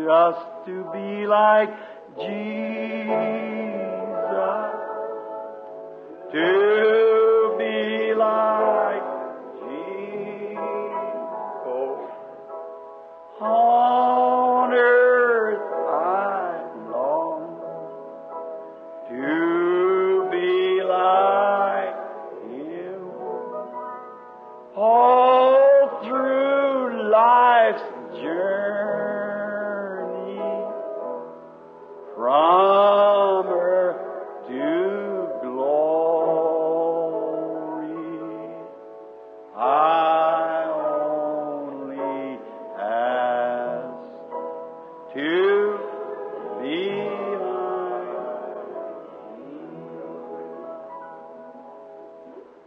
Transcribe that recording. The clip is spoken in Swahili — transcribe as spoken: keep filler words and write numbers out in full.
just to be like Jesus, to be like Jesus. On earth I long to be like Him. All through life's journey, from earth to glory, I